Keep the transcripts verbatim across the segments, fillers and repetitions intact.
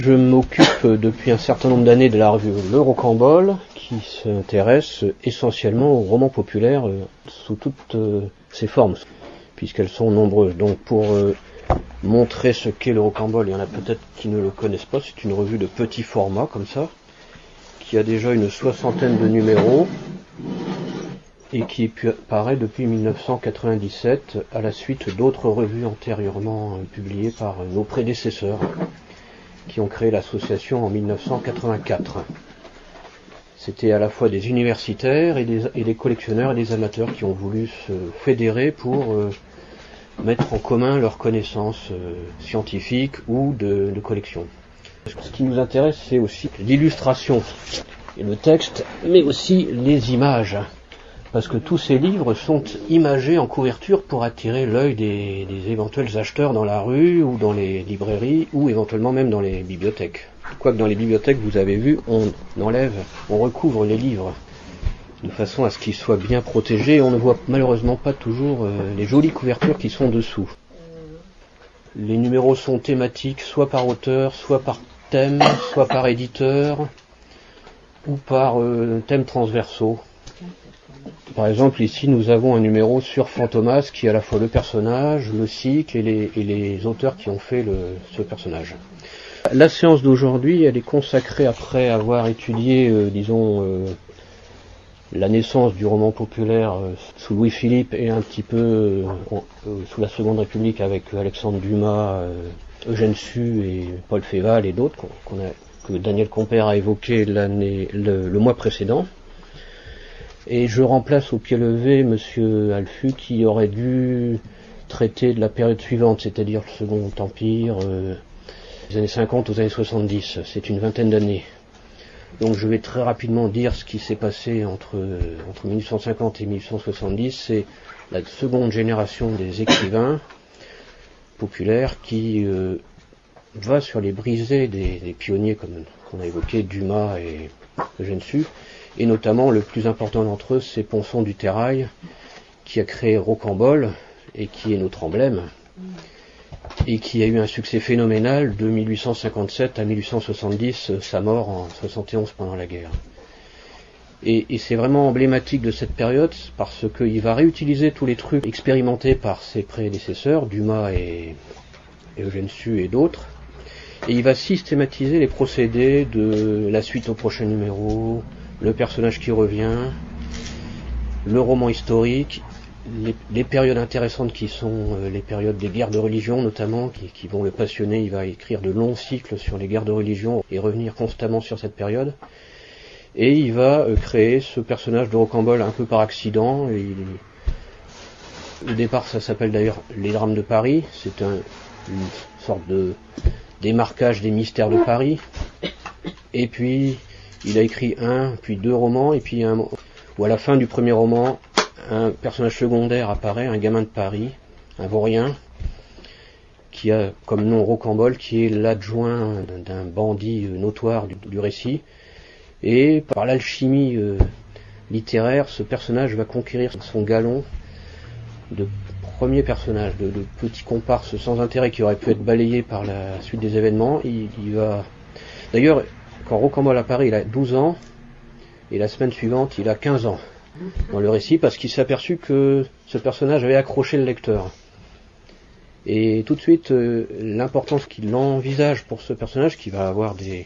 Je m'occupe depuis un certain nombre d'années de la revue Le Rocambole, qui s'intéresse essentiellement aux romans populaires euh, sous toutes euh, ses formes, puisqu'elles sont nombreuses. Donc pour euh, montrer ce qu'est Le Rocambole, il y en a peut-être qui ne le connaissent pas, c'est une revue de petit format comme ça, qui a déjà une soixantaine de numéros, et qui paraît depuis mille neuf cent quatre-vingt-dix-sept, à la suite d'autres revues antérieurement publiées par nos prédécesseurs, qui ont créé l'association en mille neuf cent quatre-vingt-quatre. C'était à la fois des universitaires et des, et des collectionneurs et des amateurs qui ont voulu se fédérer pour euh, mettre en commun leurs connaissances euh, scientifiques ou de, de collection. Ce qui nous intéresse, c'est aussi l'illustration et le texte, mais aussi les images. Parce que tous ces livres sont imagés en couverture pour attirer l'œil des, des éventuels acheteurs dans la rue ou dans les librairies ou éventuellement même dans les bibliothèques. Quoique dans les bibliothèques, vous avez vu, on enlève, on recouvre les livres de façon à ce qu'ils soient bien protégés et on ne voit malheureusement pas toujours euh, les jolies couvertures qui sont dessous. Les numéros sont thématiques, soit par auteur, soit par thème, soit par éditeur ou par euh, thèmes transversaux. Par exemple, ici, nous avons un numéro sur Fantomas qui est à la fois le personnage, le cycle et les, et les auteurs qui ont fait le, ce personnage. La séance d'aujourd'hui, elle est consacrée après avoir étudié, euh, disons, euh, la naissance du roman populaire euh, sous Louis-Philippe et un petit peu euh, euh, sous la Seconde République avec Alexandre Dumas, euh, Eugène Sue et Paul Féval et d'autres qu'on a, que Daniel Compère a évoqué l'année, le, le mois précédent. Et je remplace au pied levé Monsieur Alfu qui aurait dû traiter de la période suivante, c'est-à-dire le Second Empire, euh, des années cinquante aux années soixante-dix. C'est une vingtaine d'années. Donc je vais très rapidement dire ce qui s'est passé entre, euh, entre mille huit cent cinquante et mille huit cent soixante-dix. C'est la seconde génération des écrivains populaires qui euh, va sur les brisées des, des pionniers comme qu'on a évoqué, Dumas et Eugène Sue. Et notamment, le plus important d'entre eux, c'est Ponson du Terrail, qui a créé Rocambole, et qui est notre emblème, et qui a eu un succès phénoménal de mille huit cent cinquante-sept à mille huit cent soixante-dix, sa mort en soixante et onze pendant la guerre. Et, et c'est vraiment emblématique de cette période, parce qu'il va réutiliser tous les trucs expérimentés par ses prédécesseurs, Dumas et, et Eugène Sue et d'autres, et il va systématiser les procédés de la suite au prochain numéro, le personnage qui revient, le roman historique, les, les périodes intéressantes qui sont euh, les périodes des guerres de religion notamment, qui, qui vont le passionner. Il va écrire de longs cycles sur les guerres de religion et revenir constamment sur cette période. Et il va euh, créer ce personnage de Rocambole un peu par accident. Et il, au départ, ça s'appelle d'ailleurs Les Drames de Paris. C'est un, une sorte de démarquage des mystères de Paris. Et puis il a écrit un, puis deux romans, et puis un, où à la fin du premier roman, un personnage secondaire apparaît, un gamin de Paris, un vaurien, qui a comme nom Rocambole, qui est l'adjoint d'un bandit notoire du, du récit. Et par l'alchimie euh, littéraire, ce personnage va conquérir son galon de premier personnage, de, de petit comparse sans intérêt qui aurait pu être balayé par la suite des événements. Il, il va... D'ailleurs, quand Rocambole apparaît, il a douze ans, et la semaine suivante, il a quinze ans dans le récit, parce qu'il s'est aperçu que ce personnage avait accroché le lecteur. Et tout de suite, euh, l'importance qu'il envisage pour ce personnage, qui va avoir des,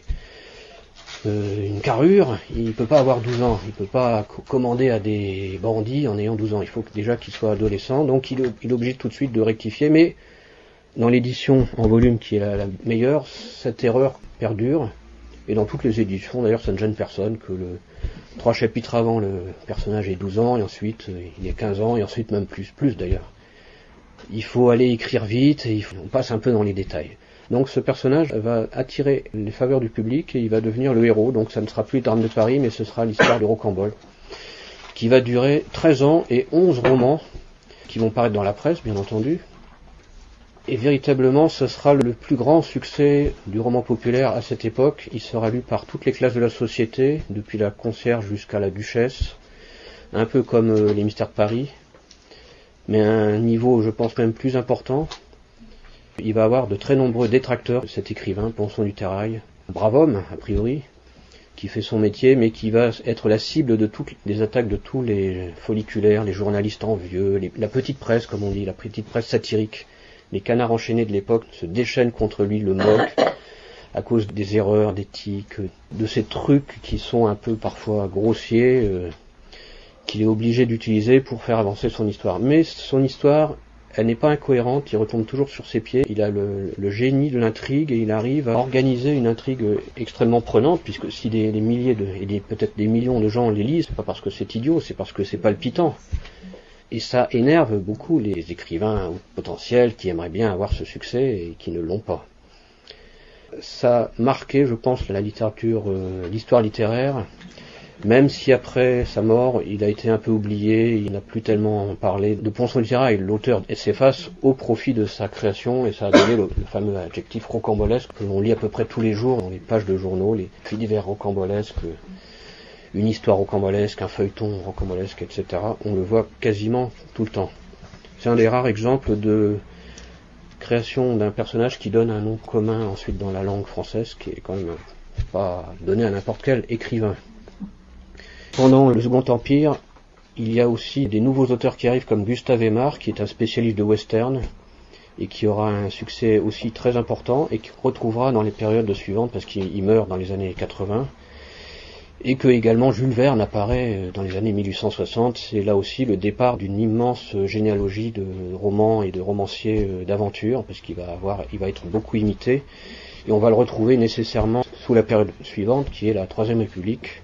euh, une carrure, il ne peut pas avoir douze ans, il ne peut pas co- commander à des bandits en ayant douze ans, il faut déjà qu'il soit adolescent, donc il, il est obligé tout de suite de rectifier, mais dans l'édition en volume qui est la, la meilleure, cette erreur perdure. Et dans toutes les éditions, d'ailleurs, ça ne gêne personne que le trois chapitres avant, le personnage ait douze ans, et ensuite il ait quinze ans, et ensuite même plus, plus d'ailleurs. Il faut aller écrire vite, et il faut, on passe un peu dans les détails. Donc ce personnage va attirer les faveurs du public, et il va devenir le héros, donc ça ne sera plus le Drame de Paris, mais ce sera l'histoire de Rocambole, qui va durer treize ans et onze romans, qui vont paraître dans la presse, bien entendu. Et véritablement, ce sera le plus grand succès du roman populaire à cette époque. Il sera lu par toutes les classes de la société, depuis la concierge jusqu'à la duchesse, un peu comme euh, les Mystères de Paris, mais à un niveau, je pense, même plus important. Il va avoir de très nombreux détracteurs, cet écrivain, Ponson du Terrail, un brave homme, a priori, qui fait son métier, mais qui va être la cible de toutes les attaques de tous les folliculaires, les journalistes envieux, les, la petite presse, comme on dit, la petite presse satirique. Les canards enchaînés de l'époque se déchaînent contre lui, le moquent, à cause des erreurs d'éthique, de ces trucs qui sont un peu parfois grossiers, euh, qu'il est obligé d'utiliser pour faire avancer son histoire. Mais son histoire, elle n'est pas incohérente, il retombe toujours sur ses pieds, il a le, le génie de l'intrigue et il arrive à organiser une intrigue extrêmement prenante, puisque si des, des milliers de, et des, peut-être des millions de gens les lisent, c'est pas parce que c'est idiot, c'est parce que c'est palpitant. Et ça énerve beaucoup les écrivains potentiels qui aimeraient bien avoir ce succès et qui ne l'ont pas. Ça a marqué, je pense, la littérature, euh, l'histoire littéraire, même si après sa mort, il a été un peu oublié, il n'a plus tellement parlé de Ponson du Terrail, l'auteur s'efface au profit de sa création, et ça a donné le, le fameux adjectif rocambolesque que l'on lit à peu près tous les jours dans les pages de journaux, les faits divers rocambolesques, une histoire rocambolesque, un feuilleton rocambolesque, et cetera. On le voit quasiment tout le temps. C'est un des rares exemples de création d'un personnage qui donne un nom commun ensuite dans la langue française, qui est quand même pas donné à n'importe quel écrivain. Pendant le Second Empire, il y a aussi des nouveaux auteurs qui arrivent comme Gustave Aimard, qui est un spécialiste de western, et qui aura un succès aussi très important, et qui retrouvera dans les périodes suivantes, parce qu'il meurt dans les années quatre-vingts, et que également Jules Verne apparaît dans les années mille huit cent soixante, c'est là aussi le départ d'une immense généalogie de romans et de romanciers d'aventure, parce qu'il va avoir, il va être beaucoup imité, et on va le retrouver nécessairement sous la période suivante, qui est la Troisième République.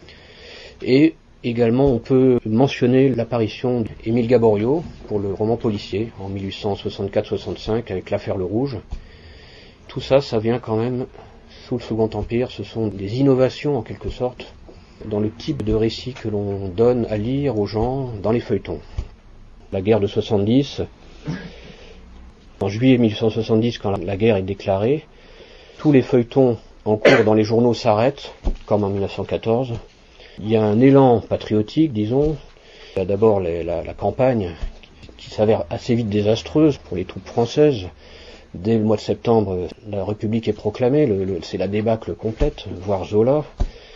Et également on peut mentionner l'apparition d'Émile Gaboriau pour le roman policier en mille huit cent soixante-quatre soixante-cinq avec l'affaire Le Rouge. Tout ça, ça vient quand même sous le Second Empire, ce sont des innovations en quelque sorte dans le type de récit que l'on donne à lire aux gens dans les feuilletons. La guerre de soixante-dix, en juillet mille huit cent soixante-dix, quand la guerre est déclarée, tous les feuilletons en cours dans les journaux s'arrêtent, comme en mille neuf cent quatorze. Il y a un élan patriotique, disons. Il y a d'abord les, la, la campagne qui s'avère assez vite désastreuse pour les troupes françaises. Dès le mois de septembre, la République est proclamée, le, le, c'est la débâcle complète, voire Zola.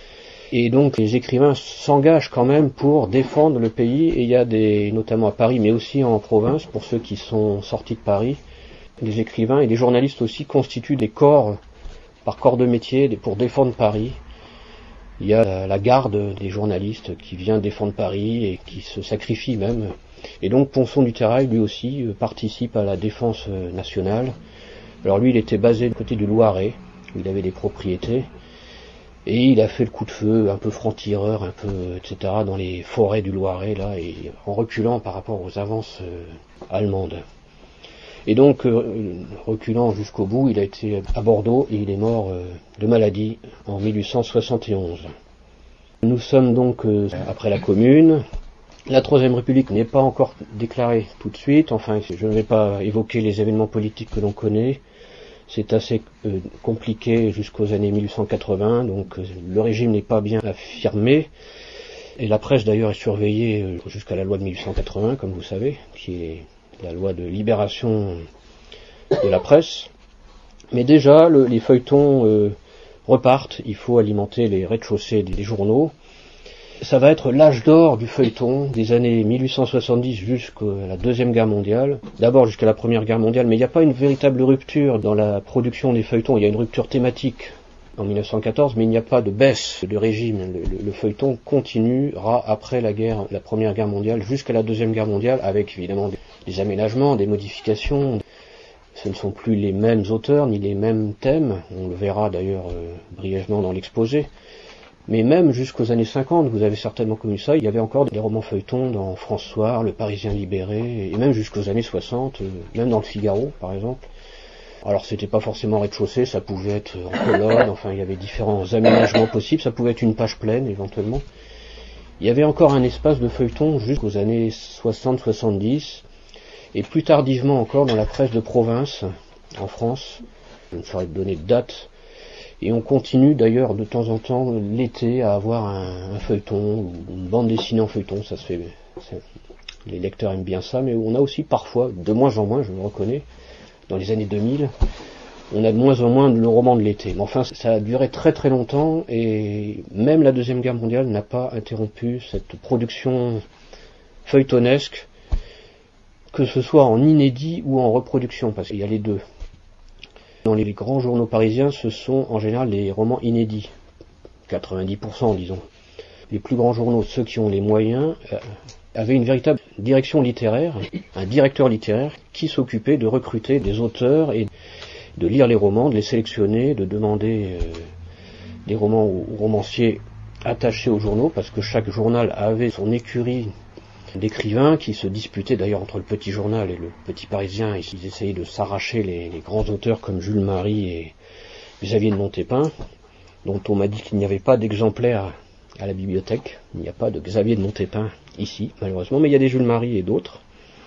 Et donc les écrivains s'engagent quand même pour défendre le pays, et il y a des, notamment à Paris, mais aussi en province, pour ceux qui sont sortis de Paris, les écrivains et les journalistes aussi constituent des corps, par corps de métier, pour défendre Paris. Il y a la garde des journalistes qui vient défendre Paris et qui se sacrifie même. Et donc Ponson du Terrail, lui aussi, participe à la défense nationale. Alors lui, il était basé du côté du Loiret, où il avait des propriétés, et il a fait le coup de feu, un peu franc-tireur, un peu, et cetera, dans les forêts du Loiret, là, et en reculant par rapport aux avances euh, allemandes. Et donc, euh, reculant jusqu'au bout, il a été à Bordeaux et il est mort euh, de maladie en mille huit cent soixante et onze. Nous sommes donc euh, après la Commune. La Troisième République n'est pas encore déclarée tout de suite. Enfin, je ne vais pas évoquer les événements politiques que l'on connaît. C'est assez euh, compliqué jusqu'aux années mille huit cent quatre-vingts, donc euh, le régime n'est pas bien affirmé. Et la presse d'ailleurs est surveillée euh, jusqu'à la loi de mille huit cent quatre-vingts, comme vous savez, qui est la loi de libération de la presse. Mais déjà, le, les feuilletons euh, repartent, il faut alimenter les rez-de-chaussée des, des journaux. Ça va être l'âge d'or du feuilleton, des années mille huit cent soixante-dix jusqu'à la Deuxième Guerre mondiale. D'abord jusqu'à la Première Guerre mondiale, mais il n'y a pas une véritable rupture dans la production des feuilletons. Il y a une rupture thématique en mille neuf cent quatorze, mais il n'y a pas de baisse de régime. Le, le, le feuilleton continuera après la guerre, la Première Guerre mondiale jusqu'à la Deuxième Guerre mondiale, avec évidemment des, des aménagements, des modifications. Ce ne sont plus les mêmes auteurs ni les mêmes thèmes. On le verra d'ailleurs euh, brièvement dans l'exposé. Mais même jusqu'aux années cinquante, vous avez certainement connu ça, il y avait encore des romans feuilletons dans François, Le Parisien libéré, et même jusqu'aux années soixante, euh, même dans Le Figaro par exemple. Alors c'était pas forcément rez-de-chaussée, ça pouvait être en colonne, enfin il y avait différents aménagements possibles, ça pouvait être une page pleine éventuellement. Il y avait encore un espace de feuilleton jusqu'aux années soixante soixante-dix, et plus tardivement encore dans la presse de province, en France, je ne saurais donner de date. Et on continue d'ailleurs de temps en temps l'été à avoir un, un feuilleton ou une bande dessinée en feuilleton, ça se fait, les lecteurs aiment bien ça, mais on a aussi parfois, de moins en moins je le reconnais, dans les années deux mille, on a de moins en moins de romans de l'été. Mais enfin, ça a duré très très longtemps, et même la Deuxième Guerre mondiale n'a pas interrompu cette production feuilletonesque, que ce soit en inédit ou en reproduction, parce qu'il y a les deux. Dans les grands journaux parisiens, ce sont en général des romans inédits, quatre-vingt-dix pour cent disons. Les plus grands journaux, ceux qui ont les moyens, euh, avaient une véritable direction littéraire, un directeur littéraire qui s'occupait de recruter des auteurs et de lire les romans, de les sélectionner, de demander euh, des romans aux romanciers attachés aux journaux, parce que chaque journal avait son écurie d'écrivains qui se disputaient d'ailleurs entre le Petit Journal et le Petit Parisien, et ils essayaient de s'arracher les, les grands auteurs comme Jules Marie et Xavier de Montépin, dont on m'a dit qu'il n'y avait pas d'exemplaire à la bibliothèque. Il n'y a pas de Xavier de Montépin ici, malheureusement, mais il y a des Jules Marie et d'autres.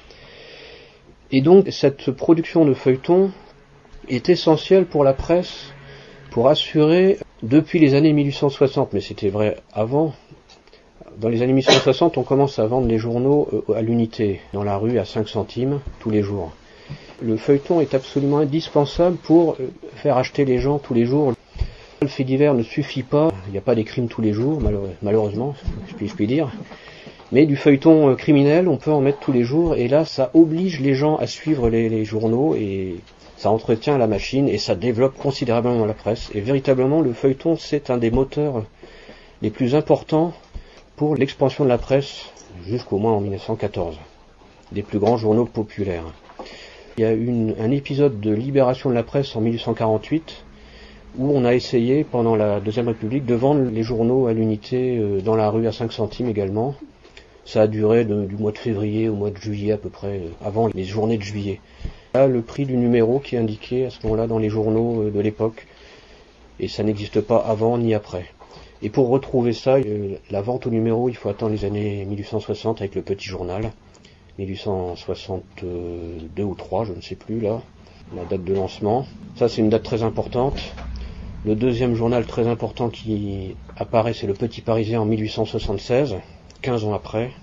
Et donc, cette production de feuilletons est essentielle pour la presse, pour assurer, depuis les années mille huit cent soixante, mais c'était vrai avant, dans les années mille huit cent soixante, on commence à vendre les journaux à l'unité, dans la rue, à cinq centimes, tous les jours. Le feuilleton est absolument indispensable pour faire acheter les gens tous les jours. Le fait divers ne suffit pas, il n'y a pas des crimes tous les jours, malheureusement, je puis, je puis dire. Mais du feuilleton criminel, on peut en mettre tous les jours, et là, ça oblige les gens à suivre les, les journaux, et ça entretient la machine, et ça développe considérablement la presse. Et véritablement, le feuilleton, c'est un des moteurs les plus importants pour l'expansion de la presse, jusqu'au moins en mille neuf cent quatorze, des plus grands journaux populaires. Il y a eu un épisode de libération de la presse en mille huit cent quarante-huit, où on a essayé, pendant la Deuxième République, de vendre les journaux à l'unité euh, dans la rue à cinq centimes également. Ça a duré de, du mois de février au mois de juillet à peu près, euh, avant les journées de juillet. Là, le prix du numéro qui est indiqué à ce moment-là dans les journaux euh, de l'époque, et ça n'existe pas avant ni après. Et pour retrouver ça, euh, la vente au numéro, il faut attendre les années mille huit cent soixante avec le Petit Journal, mille huit cent soixante-deux ou trois, je ne sais plus là, la date de lancement. Ça, c'est une date très importante. Le deuxième journal très important qui apparaît, c'est le Petit Parisien en mille huit cent soixante-seize, quinze ans après.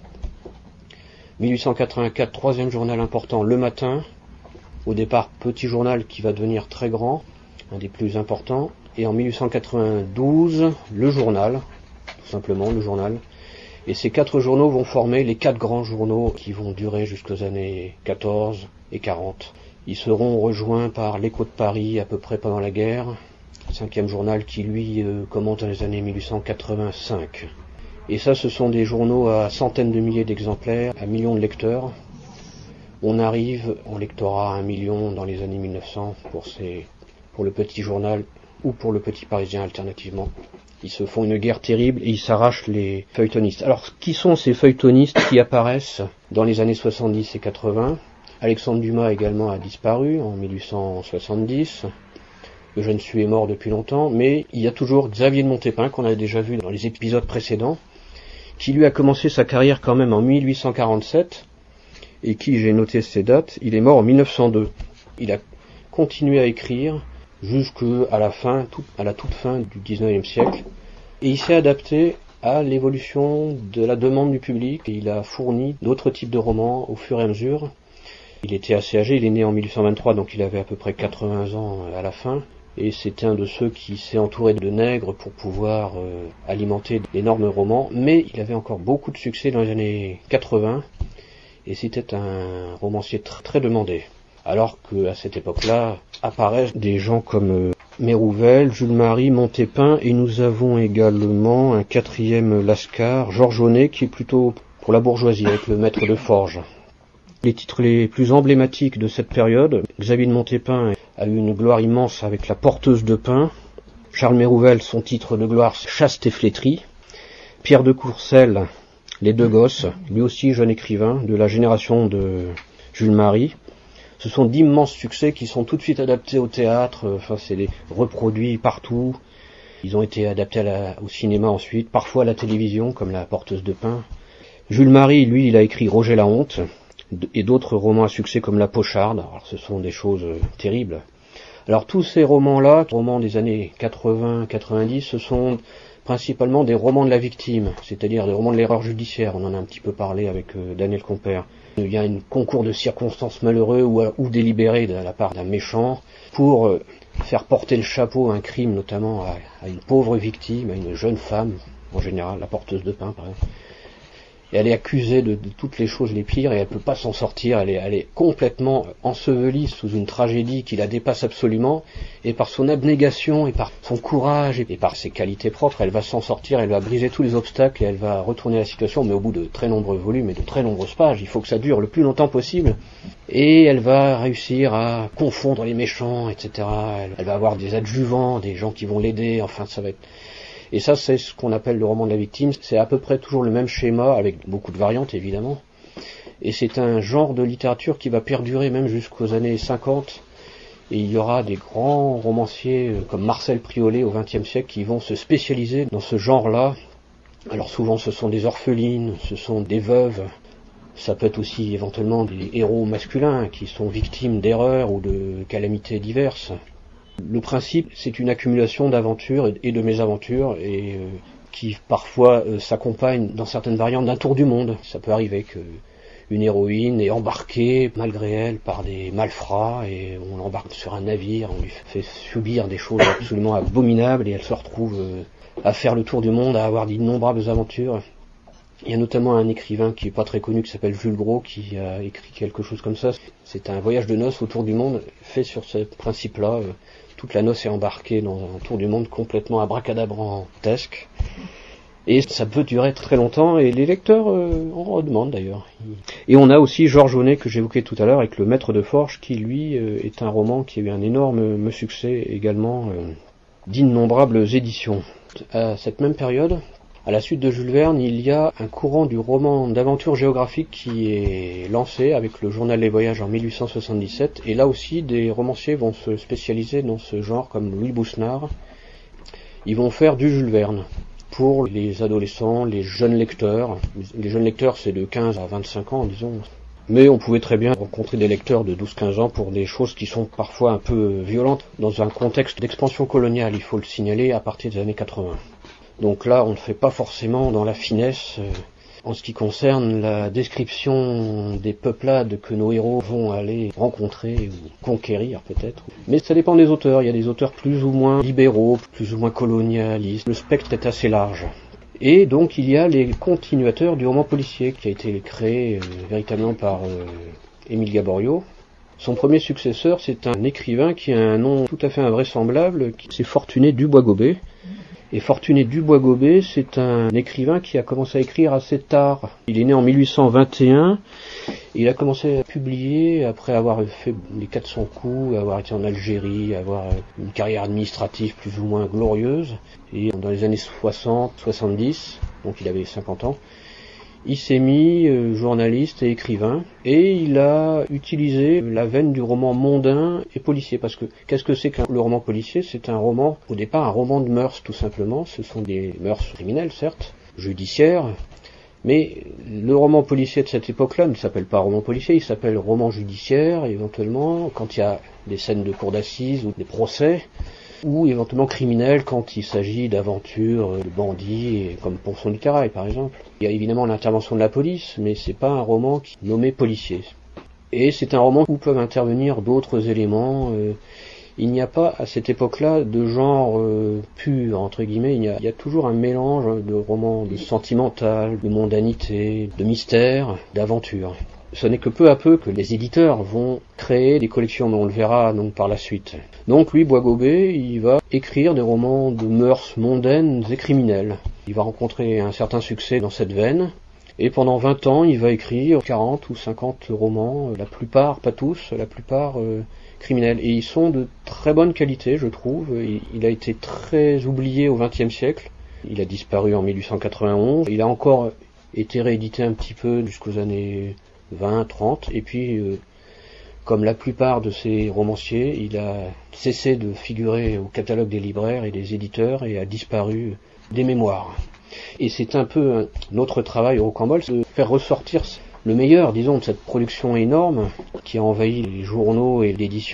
mille huit cent quatre-vingt-quatre, troisième journal important, Le Matin. Au départ, petit journal qui va devenir très grand, un des plus importants. Et en mille huit cent quatre-vingt-douze, Le Journal, tout simplement, Le Journal. Et ces quatre journaux vont former les quatre grands journaux qui vont durer jusqu'aux années quatorze et quarante. Ils seront rejoints par l'Écho de Paris à peu près pendant la guerre, cinquième journal qui lui euh, commence dans les années mille huit cent quatre-vingt-cinq. Et ça, ce sont des journaux à centaines de milliers d'exemplaires, à millions de lecteurs. On arrive en lectorat à un million dans les années mille neuf cents pour, ces, pour le Petit Journal ou pour le Petit Parisien alternativement. Ils se font une guerre terrible et ils s'arrachent les feuilletonistes. Alors, qui sont ces feuilletonistes qui apparaissent dans les années soixante-dix et quatre-vingts? Alexandre Dumas également a disparu en mille huit cent soixante-dix. Eugène Sue est mort depuis longtemps, mais il y a toujours Xavier de Montépin, qu'on a déjà vu dans les épisodes précédents, qui lui a commencé sa carrière quand même en mille huit cent quarante-sept, et qui, j'ai noté ces dates, il est mort en mille neuf cent deux. Il a continué à écrire jusqu'à la fin, tout, à la toute fin du dix-neuvième siècle, et il s'est adapté à l'évolution de la demande du public, et il a fourni d'autres types de romans au fur et à mesure. Il était assez âgé, il est né en mille huit cent vingt-trois, donc il avait à peu près quatre-vingts ans à la fin, et c'était un de ceux qui s'est entouré de nègres pour pouvoir euh, alimenter d'énormes romans, mais il avait encore beaucoup de succès dans les années quatre-vingts, et c'était un romancier tr- très demandé. Alors qu'à cette époque-là, apparaissent des gens comme euh, Mérouvel, Jules Marie, Montépin, et nous avons également un quatrième Lascar, Georges Aunet, qui est plutôt pour la bourgeoisie, avec le maître de forge. Les titres les plus emblématiques de cette période, Xavier de Montépin a eu une gloire immense avec La Porteuse de Pain, Charles Mérouvel, son titre de gloire, Chaste et flétrie, Pierre de Courcelles, Les Deux Gosses, lui aussi jeune écrivain de la génération de Jules Marie. Ce sont d'immenses succès qui sont tout de suite adaptés au théâtre, enfin c'est des reproduits partout. Ils ont été adaptés à la, au cinéma ensuite, parfois à la télévision comme La Porteuse de Pain. Jules Marie, lui, il a écrit Roger la Honte et d'autres romans à succès comme La Pocharde. Alors ce sont des choses euh, terribles. Alors tous ces romans-là, romans des années quatre-vingts quatre-vingt-dix, ce sont principalement des romans de la victime, c'est-à-dire des romans de l'erreur judiciaire. On en a un petit peu parlé avec euh, Daniel Compère. Il y a un concours de circonstances malheureux ou, ou délibéré de la part d'un méchant pour faire porter le chapeau à un crime, notamment à, à une pauvre victime, à une jeune femme, en général, la porteuse de pain par exemple. Et elle est accusée de, de toutes les choses les pires et elle peut pas s'en sortir, elle est, elle est complètement ensevelie sous une tragédie qui la dépasse absolument, et par son abnégation et par son courage et par ses qualités propres, elle va s'en sortir, elle va briser tous les obstacles et elle va retourner la situation, mais au bout de très nombreux volumes et de très nombreuses pages, il faut que ça dure le plus longtemps possible, et elle va réussir à confondre les méchants, et cetera. Elle, elle va avoir des adjuvants, des gens qui vont l'aider, enfin ça va être... Et ça, c'est ce qu'on appelle le roman de la victime. C'est à peu près toujours le même schéma, avec beaucoup de variantes, évidemment. Et c'est un genre de littérature qui va perdurer même jusqu'aux années cinquante. Et il y aura des grands romanciers comme Marcel Priolet au vingtième siècle qui vont se spécialiser dans ce genre-là. Alors souvent, ce sont des orphelines, ce sont des veuves. Ça peut être aussi éventuellement des héros masculins qui sont victimes d'erreurs ou de calamités diverses. Le principe, c'est une accumulation d'aventures et de mésaventures et euh, qui parfois euh, s'accompagne dans certaines variantes d'un tour du monde. Ça peut arriver qu'une héroïne est embarquée malgré elle par des malfrats et on l'embarque sur un navire, on lui fait subir des choses absolument abominables et elle se retrouve euh, à faire le tour du monde, à avoir d'innombrables aventures. Il y a notamment un écrivain qui est pas très connu qui s'appelle Jules Gros qui a écrit quelque chose comme ça. C'est un voyage de noces autour du monde fait sur ce principe-là. Toute la noce est embarquée dans un tour du monde complètement abracadabrantesque. Et ça peut durer très longtemps et les lecteurs euh, en redemandent d'ailleurs. Et on a aussi Georges Aunet que j'évoquais tout à l'heure avec Le Maître de Forge qui lui euh, est un roman qui a eu un énorme succès également euh, d'innombrables éditions. À cette même période, à la suite de Jules Verne, il y a un courant du roman d'aventure géographique qui est lancé avec le journal Les Voyages en mille huit cent soixante-dix-sept. Et là aussi, des romanciers vont se spécialiser dans ce genre comme Louis Boussenard. Ils vont faire du Jules Verne pour les adolescents, les jeunes lecteurs. Les jeunes lecteurs, c'est de quinze à vingt-cinq ans, disons. Mais on pouvait très bien rencontrer des lecteurs de douze à quinze ans pour des choses qui sont parfois un peu violentes dans un contexte d'expansion coloniale, il faut le signaler, à partir des années quatre-vingts. Donc là, on ne fait pas forcément dans la finesse euh, en ce qui concerne la description des peuplades que nos héros vont aller rencontrer ou conquérir peut-être. Mais ça dépend des auteurs. Il y a des auteurs plus ou moins libéraux, plus ou moins colonialistes. Le spectre est assez large. Et donc il y a les continuateurs du roman policier qui a été créé euh, véritablement par euh, Émile Gaboriau. Son premier successeur, c'est un écrivain qui a un nom tout à fait invraisemblable, c'est Fortuné Dubois-Gobet. Et Fortuné Dubois-Gobet, c'est un écrivain qui a commencé à écrire assez tard. Il est né en mille huit cent vingt et un. Il a commencé à publier après avoir fait les quatre cents coups, avoir été en Algérie, avoir une carrière administrative plus ou moins glorieuse. Et dans les années soixante, soixante-dix, donc il avait cinquante ans, il s'est mis euh, journaliste et écrivain, et il a utilisé la veine du roman mondain et policier, parce que qu'est-ce que c'est que le roman policier? C'est un roman, au départ, un roman de mœurs, tout simplement. Ce sont des mœurs criminelles, certes, judiciaires, mais le roman policier de cette époque-là ne s'appelle pas roman policier, il s'appelle roman judiciaire, éventuellement, quand il y a des scènes de cour d'assises ou des procès, ou éventuellement criminel quand il s'agit d'aventures, de bandits, comme Ponson du Terrail par exemple. Il y a évidemment l'intervention de la police, mais c'est pas un roman qui est nommé policier. Et c'est un roman où peuvent intervenir d'autres éléments. Euh, il n'y a pas à cette époque-là de genre euh, pur, entre guillemets, il y, a, il y a toujours un mélange de romans de sentimental, de mondanité, de mystère, d'aventure. Ce n'est que peu à peu que les éditeurs vont créer des collections, mais on le verra donc par la suite. Donc lui, Bois-Gobet, il va écrire des romans de mœurs mondaines et criminelles. Il va rencontrer un certain succès dans cette veine, et pendant vingt ans, il va écrire quarante ou cinquante romans, la plupart, pas tous, la plupart euh, criminels. Et ils sont de très bonne qualité, je trouve. Il, il a été très oublié au vingtième siècle. Il a disparu en mille huit cent quatre-vingt-onze. Il a encore été réédité un petit peu jusqu'aux années vingt, trente, et puis, euh, comme la plupart de ces romanciers, il a cessé de figurer au catalogue des libraires et des éditeurs et a disparu des mémoires. Et c'est un peu un, notre travail au Rocambole, de faire ressortir le meilleur, disons, de cette production énorme qui a envahi les journaux et l'édition,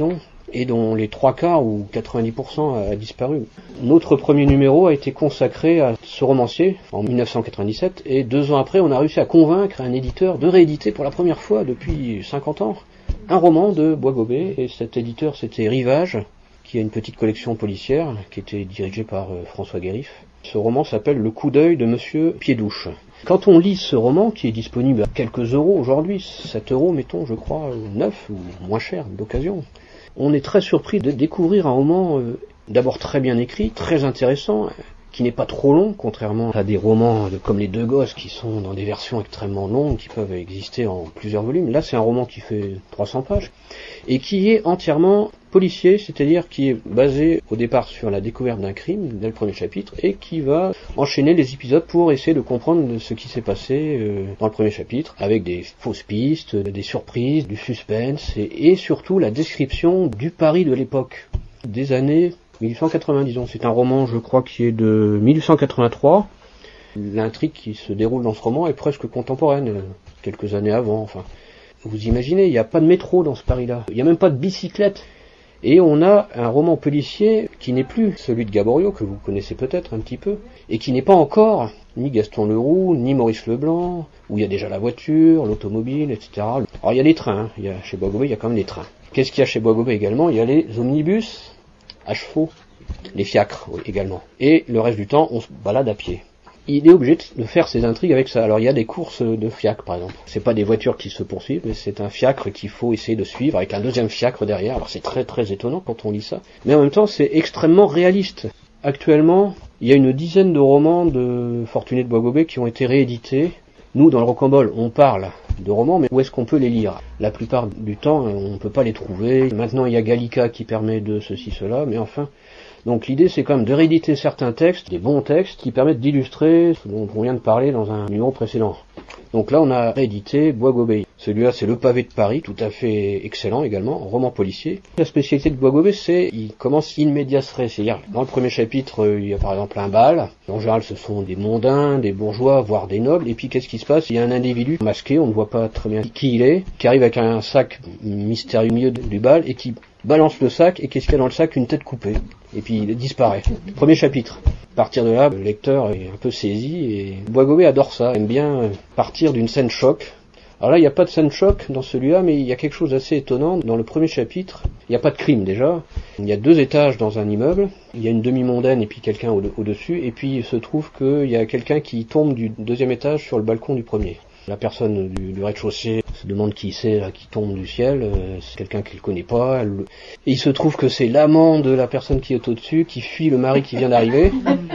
et dont les trois quarts ou quatre-vingt-dix pour cent a disparu. Notre premier numéro a été consacré à ce romancier en mille neuf cent quatre-vingt-dix-sept, et deux ans après on a réussi à convaincre un éditeur de rééditer pour la première fois depuis cinquante ans un roman de Bois-Gobet, et cet éditeur c'était Rivage, qui a une petite collection policière qui était dirigée par euh, François Guérif. Ce roman s'appelle Le coup d'œil de Monsieur Piédouche. Quand on lit ce roman, qui est disponible à quelques euros aujourd'hui, sept euros mettons je crois, neuf ou moins cher d'occasion, on est très surpris de découvrir un roman euh, d'abord très bien écrit, très intéressant, qui n'est pas trop long, contrairement à des romans de, comme Les Deux Gosses, qui sont dans des versions extrêmement longues, qui peuvent exister en plusieurs volumes. Là, c'est un roman qui fait trois cents pages, et qui est entièrement policier, c'est-à-dire qui est basé au départ sur la découverte d'un crime, dès le premier chapitre, et qui va enchaîner les épisodes pour essayer de comprendre ce qui s'est passé euh, dans le premier chapitre, avec des fausses pistes, des surprises, du suspense, et, et surtout la description du Paris de l'époque, des années mille huit cent quatre-vingts, disons. C'est un roman, je crois, qui est de mille huit cent quatre-vingt-trois. L'intrigue qui se déroule dans ce roman est presque contemporaine, quelques années avant, enfin. Vous imaginez, il n'y a pas de métro dans ce Paris-là. Il n'y a même pas de bicyclette. Et on a un roman policier qui n'est plus celui de Gaboriau, que vous connaissez peut-être un petit peu, et qui n'est pas encore ni Gaston Leroux, ni Maurice Leblanc, où il y a déjà la voiture, l'automobile, et cetera. Alors il y a les trains, hein. Il y a, chez Bois-Gobet, il y a quand même les trains. Qu'est-ce qu'il y a chez Bois-Gobet également? Il y a les omnibus à chevaux, les fiacres oui, également. Et le reste du temps, on se balade à pied. Il est obligé de faire ses intrigues avec ça. Alors il y a des courses de fiacres par exemple. C'est pas des voitures qui se poursuivent, mais c'est un fiacre qu'il faut essayer de suivre avec un deuxième fiacre derrière. Alors c'est très très étonnant quand on lit ça. Mais en même temps c'est extrêmement réaliste. Actuellement, il y a une dizaine de romans de Fortuné de Bois-Gobet qui ont été réédités. Nous, dans le Rocambole, on parle de romans, mais où est-ce qu'on peut les lire? La plupart du temps, on ne peut pas les trouver. Maintenant, il y a Gallica qui permet de ceci, cela, mais enfin... Donc l'idée, c'est quand même de rééditer certains textes, des bons textes, qui permettent d'illustrer ce dont on vient de parler dans un numéro précédent. Donc là, on a réédité Bois-Gobet. Celui-là, c'est Le Pavé de Paris, tout à fait excellent également, roman policier. La spécialité de Bois-Gobet, c'est il commence in medias res, c'est-à-dire dans le premier chapitre, il y a par exemple un bal. En général, ce sont des mondains, des bourgeois, voire des nobles. Et puis, qu'est-ce qui se passe? Il y a un individu masqué, on ne voit pas très bien qui il est, qui arrive avec un sac mystérieux au milieu du bal et qui balance le sac. Et qu'est-ce qu'il y a dans le sac? Une tête coupée. Et puis, il disparaît. Premier chapitre. À partir de là, le lecteur est un peu saisi et Bois-Gobet adore ça, aime bien partir d'une scène choc. Alors là, il n'y a pas de scène choc dans celui-là, mais il y a quelque chose d'assez étonnant. Dans le premier chapitre, il n'y a pas de crime déjà. Il y a deux étages dans un immeuble, il y a une demi-mondaine et puis quelqu'un au- au-dessus, et puis il se trouve qu'il y a quelqu'un qui tombe du deuxième étage sur le balcon du premier. La personne du, du rez-de-chaussée se demande qui c'est là qui tombe du ciel, euh, c'est quelqu'un qu'elle connaît pas. Elle... Et il se trouve que c'est l'amant de la personne qui est au-dessus, qui fuit le mari qui vient d'arriver.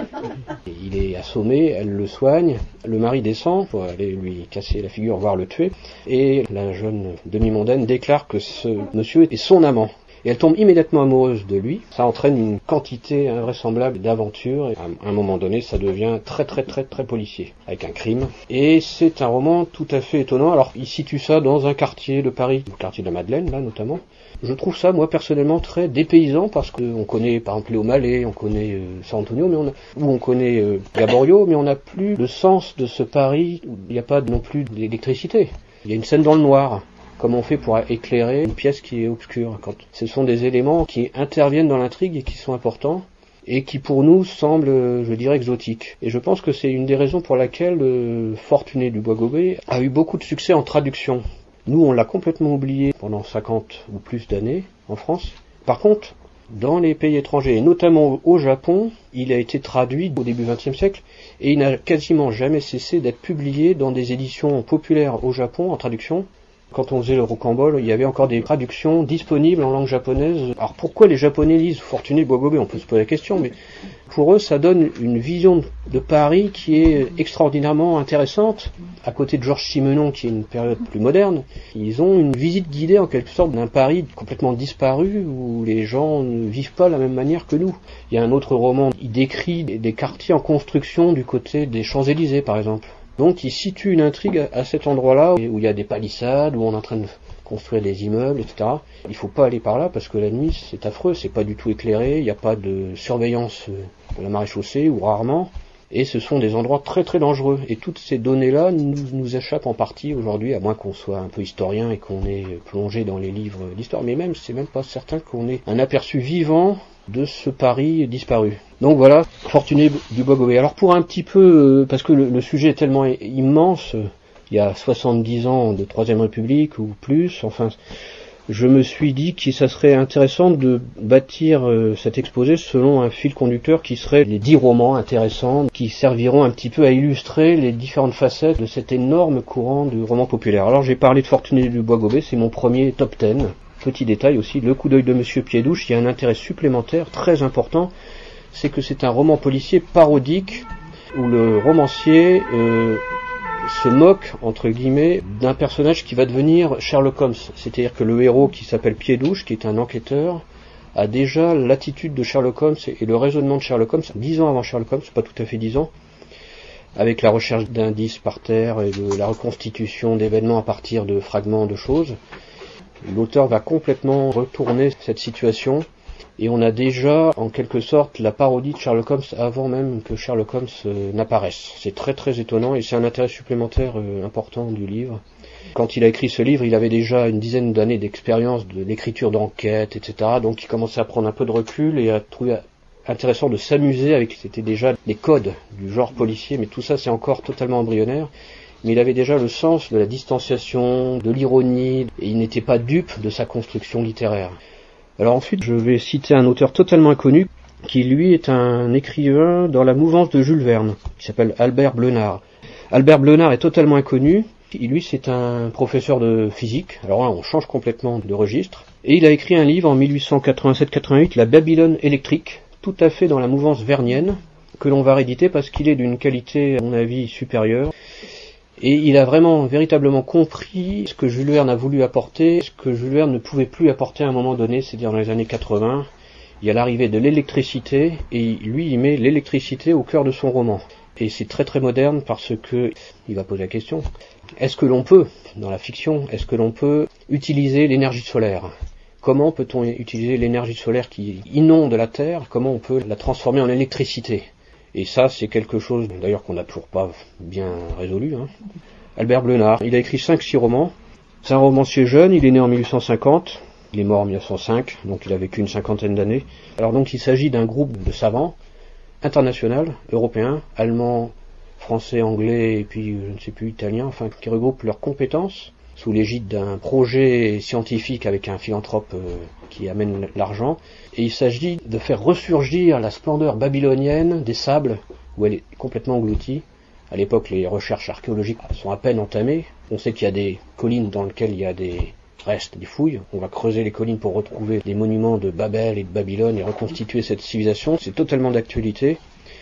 Et il est assommé, elle le soigne, le mari descend pour aller lui casser la figure, voire le tuer. Et la jeune demi-mondaine déclare que ce monsieur est son amant. Et elle tombe immédiatement amoureuse de lui. Ça entraîne une quantité invraisemblable d'aventures. Et à un moment donné, ça devient très très très très policier, avec un crime. Et c'est un roman tout à fait étonnant. Alors, il situe ça dans un quartier de Paris, le quartier de la Madeleine, là notamment. Je trouve ça, moi, personnellement, très dépaysant, parce qu'on connaît, par exemple, Léo Mallet, on connaît euh, San Antonio, mais on a, ou on connaît euh, Gaboriau, mais on n'a plus le sens de ce Paris où il n'y a pas non plus d'électricité. Il y a une scène dans le noir. Comment on fait pour éclairer une pièce qui est obscure? Quand ce sont des éléments qui interviennent dans l'intrigue et qui sont importants et qui pour nous semblent, je dirais, exotiques. Et je pense que c'est une des raisons pour laquelle euh, Fortuné du Bois-Gobet a eu beaucoup de succès en traduction. Nous, on l'a complètement oublié pendant cinquante ou plus d'années en France. Par contre, dans les pays étrangers, et notamment au Japon, il a été traduit au début du vingtième siècle et il n'a quasiment jamais cessé d'être publié dans des éditions populaires au Japon en traduction. Quand on faisait le Rocambole, il y avait encore des traductions disponibles en langue japonaise. Alors pourquoi les Japonais lisent Fortuné Bois-Gobet? On peut se poser la question, mais pour eux, ça donne une vision de Paris qui est extraordinairement intéressante. À côté de Georges Simenon, qui est une période plus moderne, ils ont une visite guidée en quelque sorte d'un Paris complètement disparu, où les gens ne vivent pas de la même manière que nous. Il y a un autre roman, il décrit des quartiers en construction du côté des Champs-Élysées, par exemple. Donc il situe une intrigue à cet endroit-là, où il y a des palissades, où on est en train de construire des immeubles, et cetera. Il faut pas aller par là parce que la nuit c'est affreux, c'est pas du tout éclairé, il n'y a pas de surveillance de la maréchaussée, ou rarement. Et ce sont des endroits très très dangereux. Et toutes ces données-là nous, nous échappent en partie aujourd'hui, à moins qu'on soit un peu historien et qu'on ait plongé dans les livres d'histoire. Mais même, c'est même pas certain qu'on ait un aperçu vivant de ce Paris disparu. Donc voilà, Fortuné Dubois-Gobet. Alors pour un petit peu, parce que le, le sujet est tellement immense, il y a soixante-dix ans de Troisième République ou plus, enfin... je me suis dit que ça serait intéressant de bâtir euh, cet exposé selon un fil conducteur qui serait les dix romans intéressants qui serviront un petit peu à illustrer les différentes facettes de cet énorme courant du roman populaire. Alors j'ai parlé de Fortuné Dubois-Gobet, c'est mon premier top dix. Petit détail aussi, Le coup d'œil de Monsieur Pied-Douche, il y a un intérêt supplémentaire très important, c'est que c'est un roman policier parodique où le romancier... Euh, se moque, entre guillemets, d'un personnage qui va devenir Sherlock Holmes. C'est-à-dire que le héros qui s'appelle Pied-Douche, qui est un enquêteur, a déjà l'attitude de Sherlock Holmes et le raisonnement de Sherlock Holmes, dix ans avant Sherlock Holmes, pas tout à fait dix ans, avec la recherche d'indices par terre et de la reconstitution d'événements à partir de fragments de choses. L'auteur va complètement retourner cette situation. Et on a déjà, en quelque sorte, la parodie de Sherlock Holmes avant même que Sherlock Holmes euh, n'apparaisse. C'est très très étonnant et c'est un intérêt supplémentaire euh, important du livre. Quand il a écrit ce livre, il avait déjà une dizaine d'années d'expérience de l'écriture d'enquête, et cetera. Donc il commençait à prendre un peu de recul et à trouver intéressant de s'amuser avec, c'était déjà les codes du genre policier, mais tout ça c'est encore totalement embryonnaire. Mais il avait déjà le sens de la distanciation, de l'ironie, et il n'était pas dupe de sa construction littéraire. Alors ensuite, je vais citer un auteur totalement inconnu, qui lui est un écrivain dans la mouvance de Jules Verne, qui s'appelle Albert Blenard. Albert Blenard est totalement inconnu, et lui c'est un professeur de physique, alors là on change complètement de registre, et il a écrit un livre en mille huit cent quatre-vingt-sept quatre-vingt-huit, La Babylone électrique, tout à fait dans la mouvance vernienne, que l'on va rééditer parce qu'il est d'une qualité, à mon avis, supérieure. Et il a vraiment, véritablement compris ce que Jules Verne a voulu apporter, ce que Jules Verne ne pouvait plus apporter à un moment donné, c'est-à-dire dans les années quatre-vingts. Il y a l'arrivée de l'électricité, et lui, il met l'électricité au cœur de son roman. Et c'est très très moderne parce que, il va poser la question, est-ce que l'on peut, dans la fiction, est-ce que l'on peut utiliser l'énergie solaire ? Comment peut-on utiliser l'énergie solaire qui inonde la Terre ? Comment on peut la transformer en électricité ? Et ça, c'est quelque chose, d'ailleurs, qu'on n'a toujours pas bien résolu. Hein. Albert Blenard, il a écrit cinq six romans. C'est un romancier jeune, il est né en mille huit cent cinquante, il est mort en mille neuf cent cinq, donc il a vécu une cinquantaine d'années. Alors donc, il s'agit d'un groupe de savants, international, européens, allemands, français, anglais, et puis, je ne sais plus, italiens, enfin, qui regroupent leurs compétences sous l'égide d'un projet scientifique avec un philanthrope euh, qui amène l'argent. Et il s'agit de faire ressurgir la splendeur babylonienne des sables, où elle est complètement engloutie. À l'époque, les recherches archéologiques sont à peine entamées. On sait qu'il y a des collines dans lesquelles il y a des restes, des fouilles. On va creuser les collines pour retrouver des monuments de Babel et de Babylone et reconstituer cette civilisation. C'est totalement d'actualité.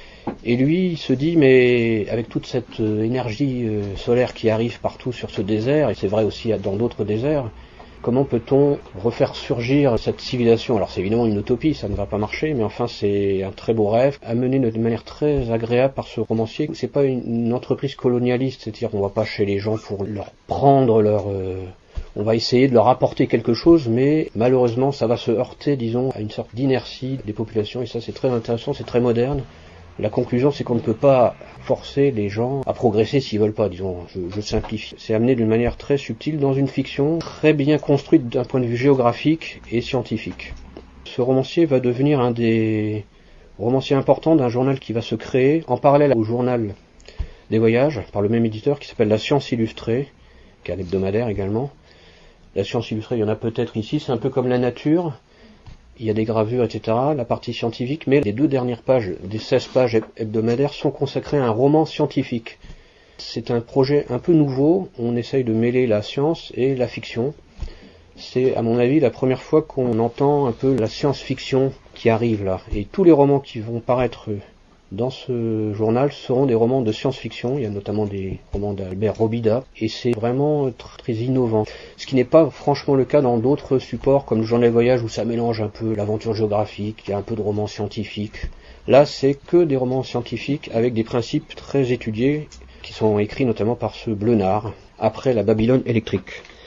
Et lui, il se dit, mais avec toute cette euh, énergie euh, solaire qui arrive partout sur ce désert, et c'est vrai aussi dans d'autres déserts, comment peut-on refaire surgir cette civilisation ? Alors c'est évidemment une utopie, ça ne va pas marcher, mais enfin c'est un très beau rêve, amené de manière très agréable par ce romancier. C'est pas une, une entreprise colonialiste, c'est-à-dire qu'on va pas chez les gens pour leur prendre leur... Euh, on va essayer de leur apporter quelque chose, mais malheureusement ça va se heurter, disons, à une sorte d'inertie des populations, et ça c'est très intéressant, c'est très moderne. La conclusion, c'est qu'on ne peut pas forcer les gens à progresser s'ils veulent pas, disons, je, je simplifie. C'est amené d'une manière très subtile dans une fiction très bien construite d'un point de vue géographique et scientifique. Ce romancier va devenir un des romanciers importants d'un journal qui va se créer en parallèle au journal des voyages, par le même éditeur, qui s'appelle La Science Illustrée, qui est un hebdomadaire également. La Science Illustrée, il y en a peut-être ici, c'est un peu comme la nature. Il y a des gravures, et cetera, la partie scientifique, mais les deux dernières pages, des seize pages hebdomadaires, sont consacrées à un roman scientifique. C'est un projet un peu nouveau, on essaye de mêler la science et la fiction. C'est, à mon avis, la première fois qu'on entend un peu la science-fiction qui arrive là. Et tous les romans qui vont paraître dans ce journal seront des romans de science-fiction. Il y a notamment des romans d'Albert Robida, et c'est vraiment très, très innovant. Ce qui n'est pas franchement le cas dans d'autres supports comme le journal voyage où ça mélange un peu l'aventure géographique, il y a un peu de romans scientifiques. Là, c'est que des romans scientifiques avec des principes très étudiés qui sont écrits notamment par ce Blenard après La Babylone électrique.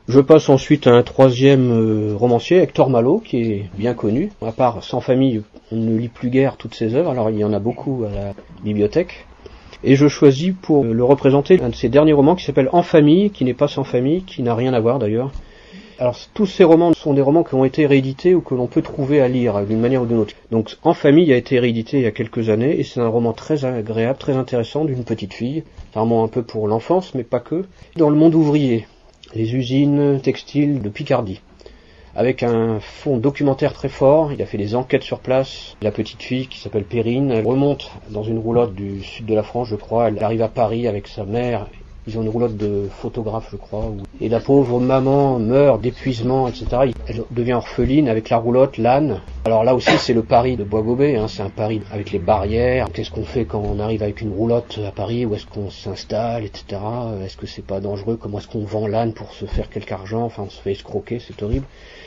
Je passe ensuite à un troisième euh, romancier, Hector Malot, qui est bien connu. À part Sans famille, on ne lit plus guère toutes ses œuvres, alors il y en a beaucoup à la bibliothèque. Et je choisis pour le représenter un de ses derniers romans qui s'appelle En famille, qui n'est pas Sans famille, qui n'a rien à voir d'ailleurs. Alors tous ces romans sont des romans qui ont été réédités ou que l'on peut trouver à lire d'une manière ou d'une autre. Donc En famille a été réédité il y a quelques années et c'est un roman très agréable, très intéressant d'une petite fille. C'est un roman un peu pour l'enfance, mais pas que. Dans le monde ouvrier, les usines textiles de Picardie. Avec un fond documentaire très fort, il a fait des enquêtes sur place. La petite fille qui s'appelle Perrine, elle remonte dans une roulotte du sud de la France, je crois. Elle arrive à Paris avec sa mère. Ils ont une roulotte de photographe, je crois. Et la pauvre maman meurt d'épuisement, et cetera. Elle devient orpheline avec la roulotte, l'âne. Alors là aussi, c'est le Paris de Bois-Gobet, hein. C'est un Paris avec les barrières. Qu'est-ce qu'on fait quand on arrive avec une roulotte à Paris? Où est-ce qu'on s'installe, et cetera. Est-ce que c'est pas dangereux? Comment est-ce qu'on vend l'âne pour se faire quelque argent? Enfin, on se fait escroquer, c'est horrible.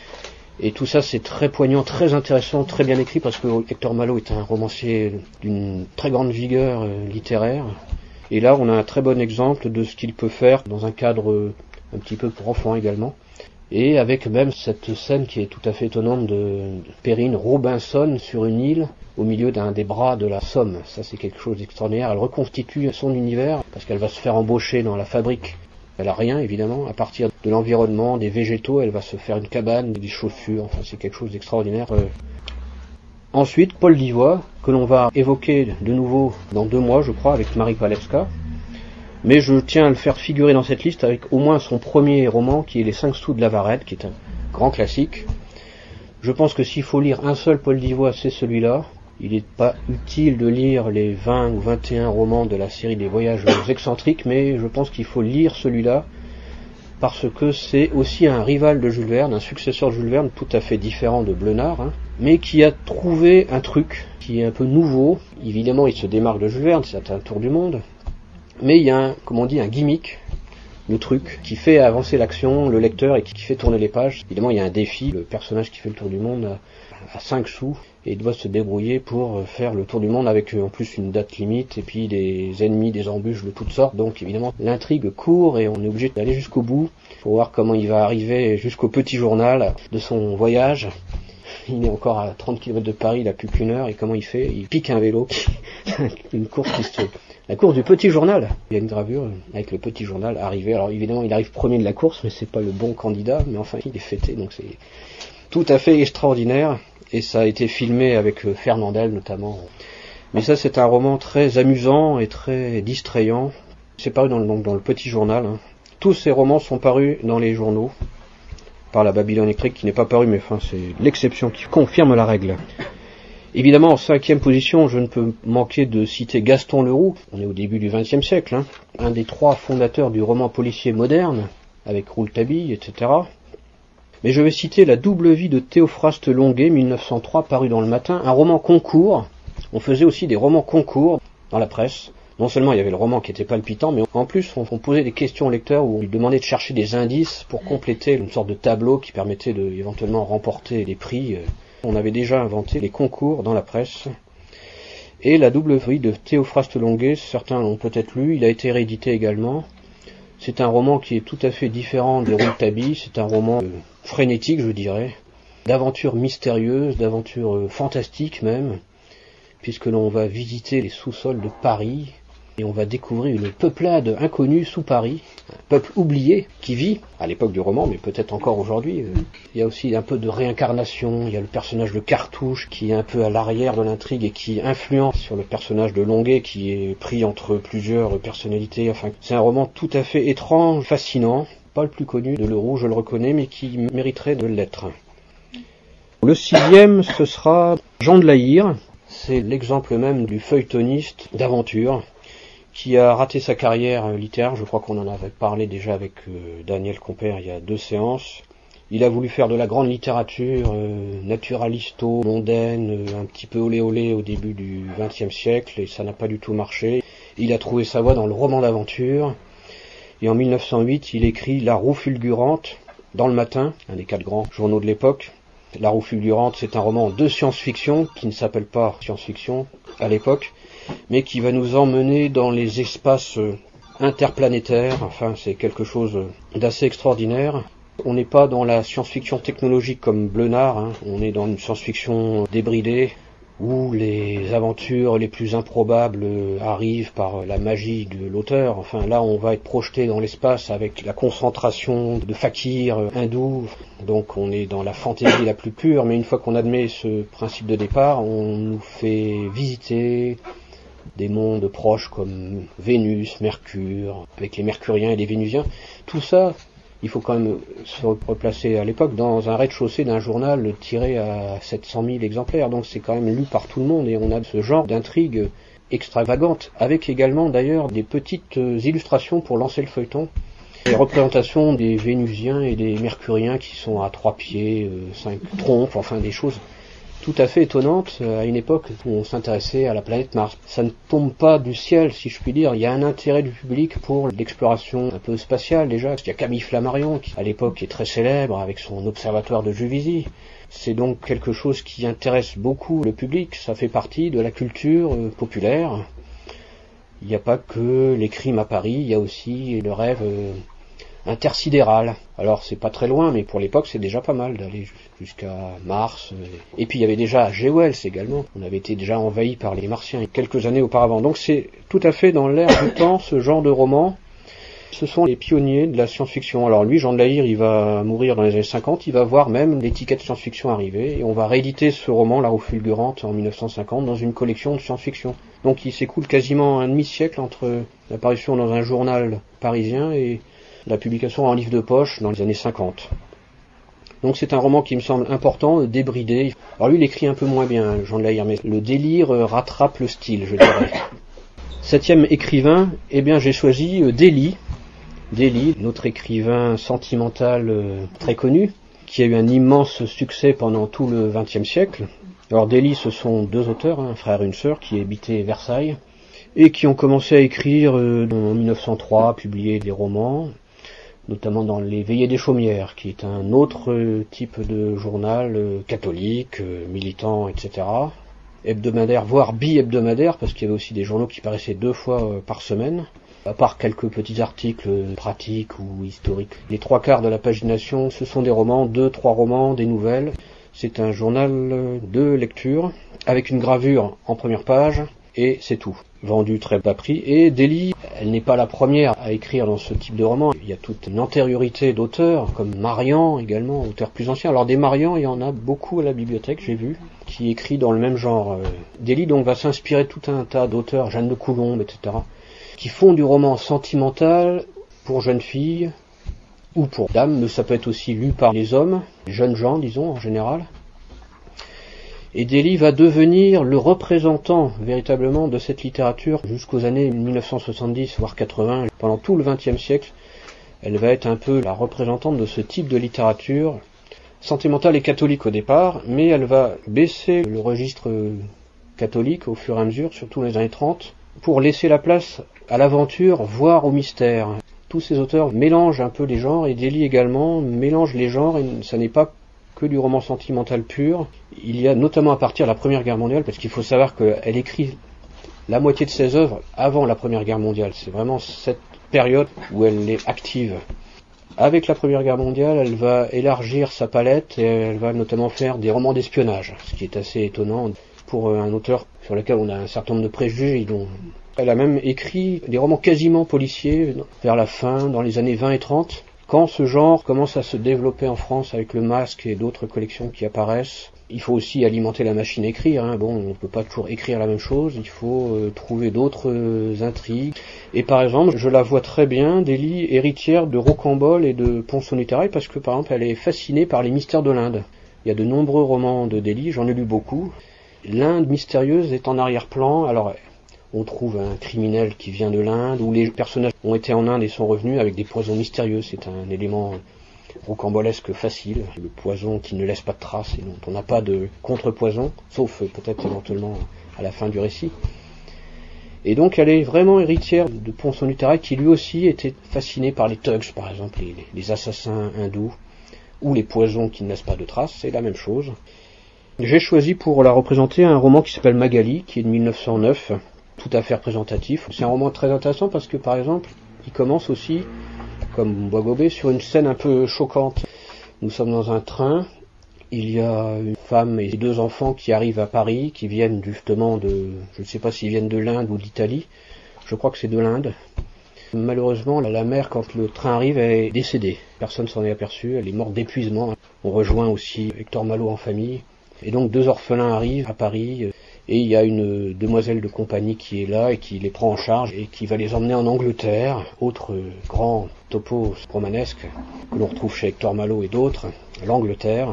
Et tout ça, c'est très poignant, très intéressant, très bien écrit, parce que Hector Malot est un romancier d'une très grande vigueur euh, littéraire. Et là, on a un très bon exemple de ce qu'il peut faire dans un cadre un petit peu pour enfants également. Et avec même cette scène qui est tout à fait étonnante de Perrine Robinson sur une île au milieu d'un des bras de la Somme. Ça, c'est quelque chose d'extraordinaire. Elle reconstitue son univers parce qu'elle va se faire embaucher dans la fabrique. Elle a rien, évidemment. À partir de l'environnement, des végétaux, elle va se faire une cabane, des chaussures. Enfin, c'est quelque chose d'extraordinaire. Ensuite, Paul Divoye, que l'on va évoquer de nouveau dans deux mois, je crois, avec Marie Walewska. Mais je tiens à le faire figurer dans cette liste avec au moins son premier roman, qui est Les cinq sous de Lavarette, qui est un grand classique. Je pense que s'il faut lire un seul Paul Divoye, c'est celui-là. Il n'est pas utile de lire les vingt ou vingt et un romans de la série des Voyages excentriques, mais je pense qu'il faut lire celui-là, parce que c'est aussi un rival de Jules Verne, un successeur de Jules Verne tout à fait différent de Blenard, hein, mais qui a trouvé un truc qui est un peu nouveau. Évidemment, il se démarque de Jules Verne, c'est un tour du monde, mais il y a un, comme on dit, un gimmick, le truc, qui fait avancer l'action, le lecteur, et qui fait tourner les pages. Évidemment, il y a un défi, le personnage qui fait le tour du monde a, a cinq sous, et doit se débrouiller pour faire le tour du monde avec en plus une date limite, et puis des ennemis, des embûches de toutes sortes. Donc évidemment, l'intrigue court, et on est obligé d'aller jusqu'au bout, pour voir comment il va arriver jusqu'au petit journal de son voyage. Il est encore à trente kilomètres de Paris, il a plus qu'une heure, et comment il fait? Il pique un vélo, une course qui se... La course du petit journal. Il y a une gravure avec le petit journal arrivé. Alors évidemment, il arrive premier de la course, mais c'est pas le bon candidat, mais enfin, il est fêté, donc c'est tout à fait extraordinaire, et ça a été filmé avec Fernandel notamment. Mais ça, c'est un roman très amusant et très distrayant. C'est paru dans le, donc, dans le petit journal, hein. Tous ces romans sont parus dans les journaux, par la Babylone électrique, qui n'est pas paru, mais enfin, c'est l'exception qui confirme la règle. Évidemment, en cinquième position, je ne peux manquer de citer Gaston Leroux. On est au début du vingtième siècle, hein, un des trois fondateurs du roman policier moderne, avec Rouletabille, et cetera. Mais je vais citer La double vie de Théophraste Longuet, mille neuf cent trois, paru dans Le Matin, un roman concours. On faisait aussi des romans concours dans la presse. Non seulement il y avait le roman qui était palpitant, mais en plus on, on posait des questions au lecteur où on lui demandait de chercher des indices pour compléter une sorte de tableau qui permettait de éventuellement remporter des prix. On avait déjà inventé les concours dans la presse. Et La double vie de Théophraste Longuet, certains l'ont peut-être lu, il a été réédité également. C'est un roman qui est tout à fait différent de Rouletabille, c'est un roman euh, frénétique, je dirais, d'aventures mystérieuses, d'aventures euh, fantastiques même, puisque l'on va visiter les sous-sols de Paris, et on va découvrir une peuplade inconnue sous Paris, un peuple oublié qui vit, à l'époque du roman, mais peut-être encore aujourd'hui. Il y a aussi un peu de réincarnation, il y a le personnage de Cartouche qui est un peu à l'arrière de l'intrigue et qui influence sur le personnage de Longuet qui est pris entre plusieurs personnalités. Enfin, c'est un roman tout à fait étrange, fascinant, pas le plus connu de Leroux, je le reconnais, mais qui mériterait de l'être. Le sixième, ce sera Jean de La Hire, c'est l'exemple même du feuilletoniste d'aventure, qui a raté sa carrière littéraire. Je crois qu'on en avait parlé déjà avec euh, Daniel Compère il y a deux séances. Il a voulu faire de la grande littérature euh, naturalisto, mondaine, euh, un petit peu olé olé au début du vingtième siècle, et ça n'a pas du tout marché. Il a trouvé sa voie dans le roman d'aventure, et en mille neuf cent huit, il écrit La Roue fulgurante dans Le Matin, un des quatre grands journaux de l'époque. La Roue fulgurante, c'est un roman de science-fiction, qui ne s'appelle pas science-fiction à l'époque, mais qui va nous emmener dans les espaces interplanétaires. Enfin, c'est quelque chose d'assez extraordinaire. On n'est pas dans la science-fiction technologique comme Blenard, hein. On est dans une science-fiction débridée, où les aventures les plus improbables arrivent par la magie de l'auteur. Enfin là, on va être projeté dans l'espace avec la concentration de fakirs hindous, donc on est dans la fantaisie la plus pure, mais une fois qu'on admet ce principe de départ, on nous fait visiter des mondes proches comme Vénus, Mercure, avec les Mercuriens et les Vénusiens. Tout ça, il faut quand même se replacer à l'époque dans un rez-de-chaussée d'un journal tiré à sept cent mille exemplaires, donc c'est quand même lu par tout le monde, et on a ce genre d'intrigue extravagante, avec également d'ailleurs des petites illustrations pour lancer le feuilleton. Les représentations des Vénusiens et des Mercuriens qui sont à trois pieds, cinq trompes, enfin des choses tout à fait étonnante à une époque où on s'intéressait à la planète Mars. Ça ne tombe pas du ciel, si je puis dire. Il y a un intérêt du public pour l'exploration un peu spatiale déjà. Il y a Camille Flammarion qui, à l'époque, est très célèbre avec son observatoire de Juvisy. C'est donc quelque chose qui intéresse beaucoup le public. Ça fait partie de la culture euh, populaire. Il n'y a pas que les crimes à Paris, il y a aussi le rêve euh, intersidéral. Alors c'est pas très loin, mais pour l'époque c'est déjà pas mal d'aller jusqu'à Mars. Et puis il y avait déjà G. Wells également. On avait été déjà envahi par les Martiens quelques années auparavant. Donc c'est tout à fait dans l'air du temps ce genre de roman. Ce sont les pionniers de la science-fiction. Alors lui, Jean de La Hire, il va mourir dans les années cinquante, il va voir même l'étiquette science-fiction arriver, et on va rééditer ce roman, La Roue Fulgurante, en mille neuf cent cinquante, dans une collection de science-fiction. Donc il s'écoule quasiment un demi-siècle entre l'apparition dans un journal parisien et la publication en livre de poche dans les années cinquante. Donc c'est un roman qui me semble important, débridé. Alors lui, il écrit un peu moins bien, Jean de La Hire, mais le délire rattrape le style, je dirais. Septième écrivain, eh bien j'ai choisi euh, Delhy. Delhy, notre écrivain sentimental euh, très connu, qui a eu un immense succès pendant tout le vingtième siècle. Alors Delhy, ce sont deux auteurs, hein, un frère et une sœur, qui habitaient Versailles, et qui ont commencé à écrire euh, en mille neuf cent trois, publier des romans, notamment dans Les Veillées des Chaumières, qui est un autre euh, type de journal euh, catholique, euh, militant, et cetera, hebdomadaire, voire bi-hebdomadaire, parce qu'il y avait aussi des journaux qui paraissaient deux fois euh, par semaine, à part quelques petits articles pratiques ou historiques. Les trois quarts de la pagination, ce sont des romans, deux, trois romans, des nouvelles. C'est un journal de lecture, avec une gravure en première page, et c'est tout. Vendu très bas prix. Et Delhy, elle n'est pas la première à écrire dans ce type de roman. Il y a toute une antériorité d'auteurs, comme Marian également, auteur plus ancien. Alors des Marian, il y en a beaucoup à la bibliothèque, j'ai vu, qui écrit dans le même genre. Delhy donc va s'inspirer de tout un tas d'auteurs, Jeanne de Coulombe, et cetera, qui font du roman sentimental pour jeunes filles ou pour dames, mais ça peut être aussi lu par les hommes, les jeunes gens, disons, en général. Et Delhy va devenir le représentant véritablement de cette littérature jusqu'aux années mille neuf cent soixante-dix, voire quatre-vingts. Pendant tout le vingtième siècle, elle va être un peu la représentante de ce type de littérature, sentimentale et catholique au départ, mais elle va baisser le registre catholique au fur et à mesure, surtout dans les années trente, pour laisser la place à l'aventure, voire au mystère. Tous ces auteurs mélangent un peu les genres, et Delhy également mélange les genres, et ça n'est pas que du roman sentimental pur. Il y a notamment à partir de la Première Guerre mondiale, parce qu'il faut savoir qu'elle écrit la moitié de ses œuvres avant la Première Guerre mondiale. C'est vraiment cette période où elle est active. Avec la Première Guerre mondiale, elle va élargir sa palette, et elle va notamment faire des romans d'espionnage, ce qui est assez étonnant pour un auteur sur lequel on a un certain nombre de préjugés. Donc, elle a même écrit des romans quasiment policiers vers la fin, dans les années vingt et trente, quand ce genre commence à se développer en France avec Le Masque et d'autres collections qui apparaissent. Il faut aussi alimenter la machine à écrire, hein. Bon, on ne peut pas toujours écrire la même chose, il faut euh, trouver d'autres euh, intrigues. Et par exemple, je la vois très bien, Delhy, héritière de Rocambole et de Ponsonby-Terrail, parce que par exemple, elle est fascinée par les mystères de l'Inde. Il y a de nombreux romans de Delhy, j'en ai lu beaucoup. L'Inde mystérieuse est en arrière-plan. Alors on trouve un criminel qui vient de l'Inde, où les personnages ont été en Inde et sont revenus avec des poisons mystérieux. C'est un élément rocambolesque facile, le poison qui ne laisse pas de traces et dont on n'a pas de contrepoison, sauf peut-être éventuellement à la fin du récit. Et donc elle est vraiment héritière de Ponsonby-Terrail, qui lui aussi était fasciné par les thugs, par exemple, les, les assassins hindous, ou les poisons qui ne laissent pas de traces, c'est la même chose. J'ai choisi pour la représenter un roman qui s'appelle Magali, qui est de mille neuf cent neuf, tout à fait représentatif. C'est un roman très intéressant parce que, par exemple, il commence aussi comme Bois-Gobet, sur une scène un peu choquante. Nous sommes dans un train, il y a une femme et deux enfants qui arrivent à Paris, qui viennent justement de, je ne sais pas s'ils viennent de l'Inde ou d'Italie, je crois que c'est de l'Inde. Malheureusement, la mère, quand le train arrive, est décédée. Personne s'en est aperçu, elle est morte d'épuisement. On rejoint aussi Hector Malot en famille. Et donc deux orphelins arrivent à Paris, et il y a une demoiselle de compagnie qui est là et qui les prend en charge et qui va les emmener en Angleterre, autre grand topo romanesque que l'on retrouve chez Hector Malot et d'autres, l'Angleterre.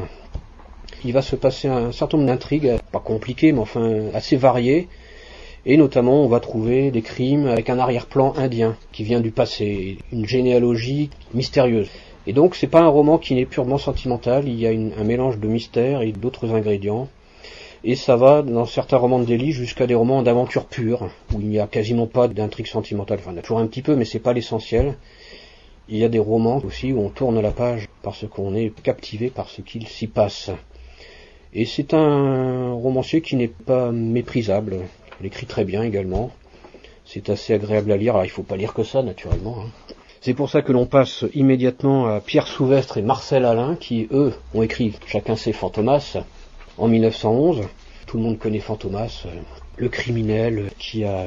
Il va se passer un certain nombre d'intrigues, pas compliquées mais enfin assez variées, et notamment on va trouver des crimes avec un arrière-plan indien qui vient du passé, une généalogie mystérieuse. Et donc c'est pas un roman qui n'est purement sentimental, il y a une, un mélange de mystère et d'autres ingrédients. Et ça va, dans certains romans de délit, jusqu'à des romans d'aventure pure, où il n'y a quasiment pas d'intrigue sentimentale. Enfin, il y en a toujours un petit peu, mais c'est pas l'essentiel. Il y a des romans aussi où on tourne la page parce qu'on est captivé par ce qu'il s'y passe. Et c'est un romancier qui n'est pas méprisable. Il écrit très bien également. C'est assez agréable à lire. Alors il faut pas lire que ça, naturellement, hein. C'est pour ça que l'on passe immédiatement à Pierre Souvestre et Marcel Alain, qui, eux, ont écrit chacun ses Fantomas en mille neuf cent onze. Tout le monde connaît Fantomas, le criminel qui a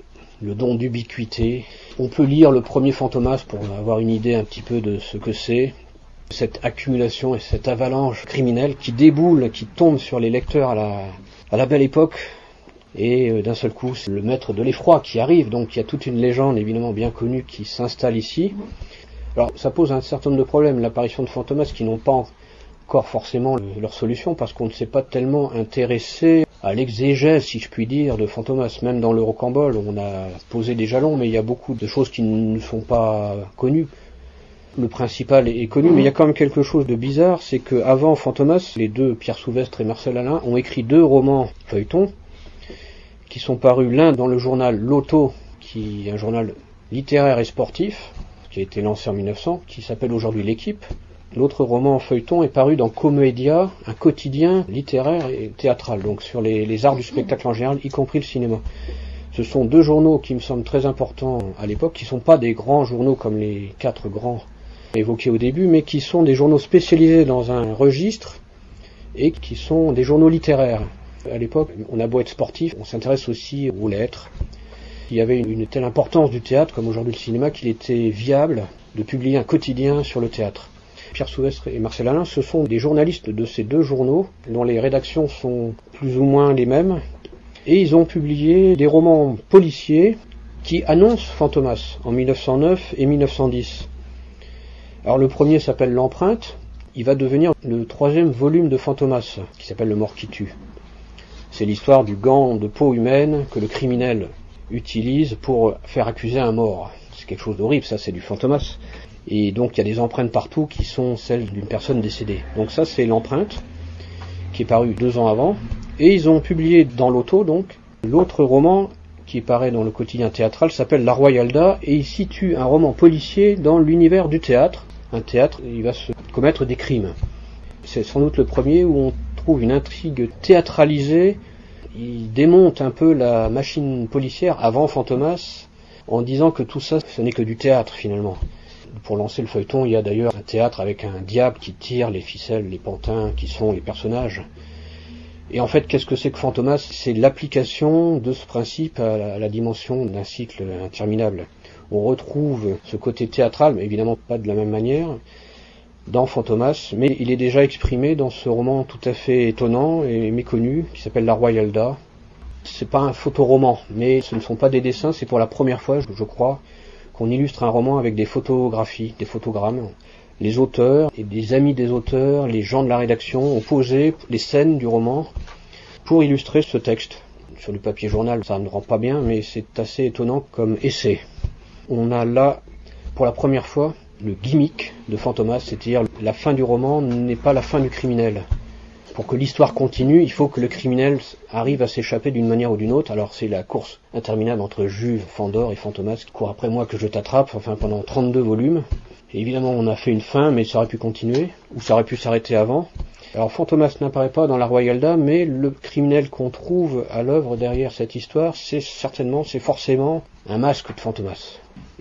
le don d'ubiquité. On peut lire le premier Fantomas pour avoir une idée un petit peu de ce que c'est. Cette accumulation et cette avalanche criminelle qui déboule, qui tombe sur les lecteurs à la, à la belle époque. Et euh, d'un seul coup, c'est le maître de l'effroi qui arrive, donc il y a toute une légende évidemment bien connue qui s'installe ici. Alors ça pose un certain nombre de problèmes, l'apparition de Fantomas qui n'ont pas encore forcément le, leur solution, parce qu'on ne s'est pas tellement intéressé à l'exégèse, si je puis dire, de Fantomas. Même dans le Rocambole, on a posé des jalons, mais il y a beaucoup de choses qui ne sont pas connues. Le principal est connu, mais il y a quand même quelque chose de bizarre, c'est qu'avant Fantomas, les deux, Pierre Souvestre et Marcel Alain, ont écrit deux romans feuilletons, qui sont parus l'un dans le journal L'Auto, qui est un journal littéraire et sportif, qui a été lancé en mille neuf cents, qui s'appelle aujourd'hui L'Équipe. L'autre roman en feuilleton est paru dans Comédia, un quotidien littéraire et théâtral, donc sur les, les arts du spectacle en général, y compris le cinéma. Ce sont deux journaux qui me semblent très importants à l'époque, qui ne sont pas des grands journaux comme les quatre grands évoqués au début, mais qui sont des journaux spécialisés dans un registre et qui sont des journaux littéraires. À l'époque, on a beau être sportif, on s'intéresse aussi aux lettres. Il y avait une telle importance du théâtre, comme aujourd'hui le cinéma, qu'il était viable de publier un quotidien sur le théâtre. Pierre Souvestre et Marcel Alain, ce sont des journalistes de ces deux journaux, dont les rédactions sont plus ou moins les mêmes, et ils ont publié des romans policiers qui annoncent Fantomas en mille neuf cent neuf et mille neuf cent dix. Alors le premier s'appelle L'Empreinte, il va devenir le troisième volume de Fantomas, qui s'appelle Le Mort qui tue. C'est l'histoire du gant de peau humaine que le criminel utilise pour faire accuser un mort. C'est quelque chose d'horrible, ça, c'est du Fantomas. Et donc il y a des empreintes partout qui sont celles d'une personne décédée. Donc ça, c'est L'Empreinte, qui est paru deux ans avant. Et ils ont publié dans l'Auto, donc, l'autre roman qui paraît dans le quotidien théâtral s'appelle La Royalda, et il situe un roman policier dans l'univers du théâtre. Un théâtre, il va se commettre des crimes. C'est sans doute le premier où on trouve une intrigue théâtralisée. Il démonte un peu la machine policière avant Fantomas en disant que tout ça, ce n'est que du théâtre finalement. Pour lancer le feuilleton, il y a d'ailleurs un théâtre avec un diable qui tire les ficelles, les pantins qui sont les personnages. Et en fait, qu'est-ce que c'est que Fantomas ? C'est l'application de ce principe à la, à la dimension d'un cycle interminable. On retrouve ce côté théâtral, mais évidemment pas de la même manière, dans Fantomas, mais il est déjà exprimé dans ce roman tout à fait étonnant et méconnu, qui s'appelle La Royalda. C'est pas un photoroman, mais ce ne sont pas des dessins, c'est pour la première fois, je crois, qu'on illustre un roman avec des photographies, des photogrammes. Les auteurs et des amis des auteurs, les gens de la rédaction ont posé les scènes du roman pour illustrer ce texte. Sur du papier journal, ça ne rend pas bien, mais c'est assez étonnant comme essai. On a là, pour la première fois, le gimmick de Fantomas, c'est-à-dire la fin du roman n'est pas la fin du criminel. Pour que l'histoire continue, il faut que le criminel arrive à s'échapper d'une manière ou d'une autre. Alors c'est la course interminable entre Juve, Fandor et Fantomas qui court après moi que je t'attrape, enfin pendant trente-deux volumes. Et évidemment on a fait une fin, mais ça aurait pu continuer, ou ça aurait pu s'arrêter avant. Alors Fantomas n'apparaît pas dans La Royalda, mais le criminel qu'on trouve à l'œuvre derrière cette histoire, c'est certainement, c'est forcément un masque de Fantomas.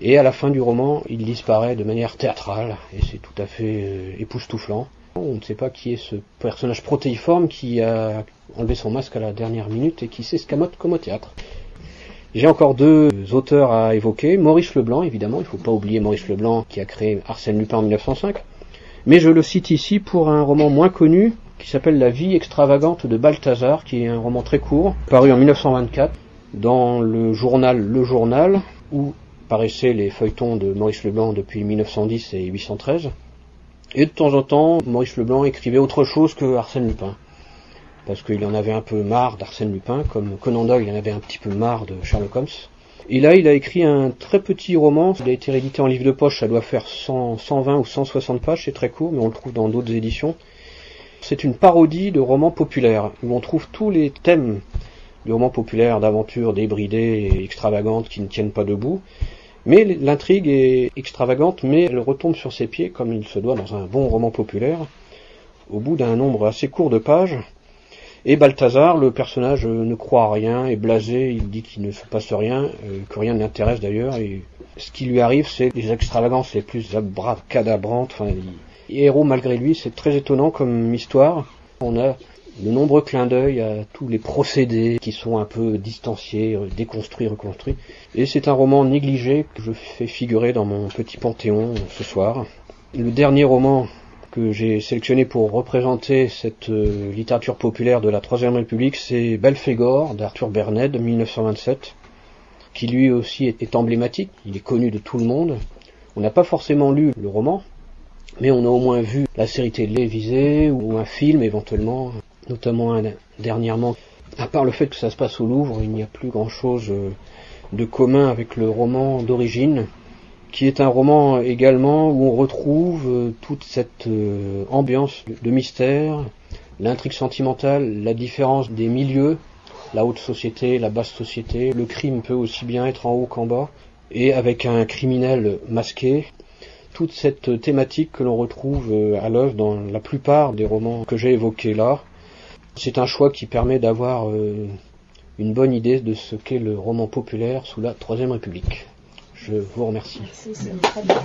Et à la fin du roman, il disparaît de manière théâtrale, et c'est tout à fait euh, époustouflant. On ne sait pas qui est ce personnage protéiforme qui a enlevé son masque à la dernière minute et qui s'escamote comme au théâtre. J'ai encore deux auteurs à évoquer. Maurice Leblanc, évidemment, il ne faut pas oublier Maurice Leblanc qui a créé Arsène Lupin en mille neuf cent cinq. Mais je le cite ici pour un roman moins connu qui s'appelle La vie extravagante de Balthazar, qui est un roman très court, paru en mille neuf cent vingt-quatre dans le journal Le Journal, où paraissaient les feuilletons de Maurice Leblanc depuis mille neuf cent dix et huit cent treize. Et de temps en temps, Maurice Leblanc écrivait autre chose que Arsène Lupin, parce qu'il en avait un peu marre d'Arsène Lupin, comme Conan Doyle il en avait un petit peu marre de Sherlock Holmes. Et là, il a écrit un très petit roman, il a été réédité en livre de poche, ça doit faire cent, cent vingt ou cent soixante pages, c'est très court, mais on le trouve dans d'autres éditions. C'est une parodie de roman populaire, où on trouve tous les thèmes du roman populaire, d'aventure débridée et extravagante qui ne tiennent pas debout. Mais l'intrigue est extravagante, mais elle retombe sur ses pieds, comme il se doit dans un bon roman populaire, au bout d'un nombre assez court de pages. Et Balthazar, le personnage, ne croit à rien, est blasé, il dit qu'il ne se passe rien, que rien ne l'intéresse d'ailleurs, et ce qui lui arrive, c'est les extravagances les plus abracadabrantes. Enfin, il est héros malgré lui, c'est très étonnant comme histoire. On a de nombreux clins d'œil à tous les procédés qui sont un peu distanciés, déconstruits, reconstruits. Et c'est un roman négligé que je fais figurer dans mon petit panthéon ce soir. Le dernier roman que j'ai sélectionné pour représenter cette euh, littérature populaire de la Troisième République, c'est Belphégor d'Arthur Bernet de mille neuf cent vingt-sept, qui lui aussi est, est emblématique, il est connu de tout le monde. On n'a pas forcément lu le roman, mais on a au moins vu la série télévisée ou un film éventuellement, notamment un, dernièrement. À part le fait que ça se passe au Louvre, il n'y a plus grand-chose euh, de commun avec le roman d'origine, qui est un roman également où on retrouve euh, toute cette euh, ambiance de mystère, l'intrigue sentimentale, la différence des milieux, la haute société, la basse société. Le crime peut aussi bien être en haut qu'en bas, et avec un criminel masqué. Toute cette thématique que l'on retrouve euh, à l'œuvre dans la plupart des romans que j'ai évoqués là. C'est un choix qui permet d'avoir euh, une bonne idée de ce qu'est le roman populaire sous la Troisième République. Je vous remercie. Merci, c'est très bien.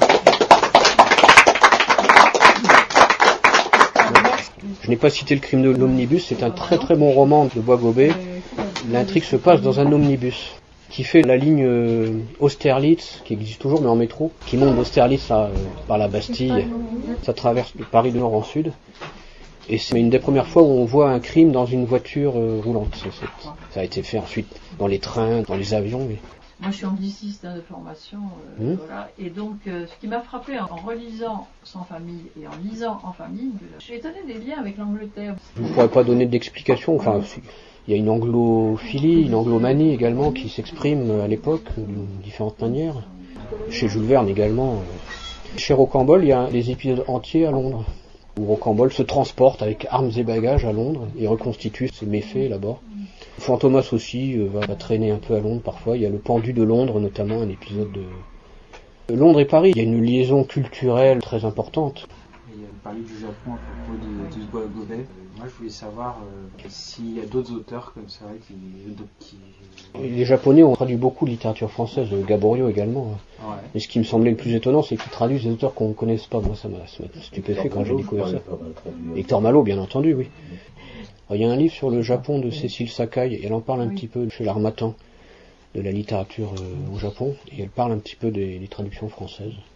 Je n'ai pas cité Le crime de l'omnibus, c'est un très très bon roman de Bois-Gobet. L'intrigue se passe dans un omnibus qui fait la ligne euh, Austerlitz, qui existe toujours mais en métro, qui monte d'Austerlitz là, euh, par la Bastille. Ça traverse de Paris de nord en sud. Et c'est une des premières fois où on voit un crime dans une voiture euh, roulante. C'est, c'est, ça a été fait ensuite dans les trains, dans les avions. Mais... Moi, je suis angliciste hein, de formation, euh, mmh. voilà. Et donc, euh, ce qui m'a frappé en, en relisant Sans famille et en lisant En famille, je suis étonnée des liens avec l'Angleterre. Je ne pourrais pas donner d'explication. Enfin, il y a une anglophilie, une anglomanie également qui s'exprime à l'époque d'une différente manière. Chez Jules Verne également. Chez Rocambole, il y a des épisodes entiers à Londres, où Rocambole se transporte avec armes et bagages à Londres et reconstitue ses méfaits là-bas. Fantomas aussi euh, va, va traîner un peu à Londres parfois. Il y a le Pendu de Londres, notamment un épisode de Londres et Paris. Il y a une liaison culturelle très importante. Et vous parlez du Japon à propos de, de Bois-Gobet. Moi, je voulais savoir euh, s'il y a d'autres auteurs comme ça qui, qui... Les Japonais ont traduit beaucoup de littérature française, de Gaboriau également. Ouais. Et ce qui me semblait le plus étonnant, c'est qu'ils traduisent des auteurs qu'on ne connaisse pas. Moi, ça m'a, ça m'a stupéfait quand j'ai découvert ça. Hector Malot, bien entendu, oui. Alors, il y a un livre sur le Japon de Cécile Sakai, et elle en parle un petit peu chez l'Harmattan, de la littérature euh, au Japon, et elle parle un petit peu des, des traductions françaises.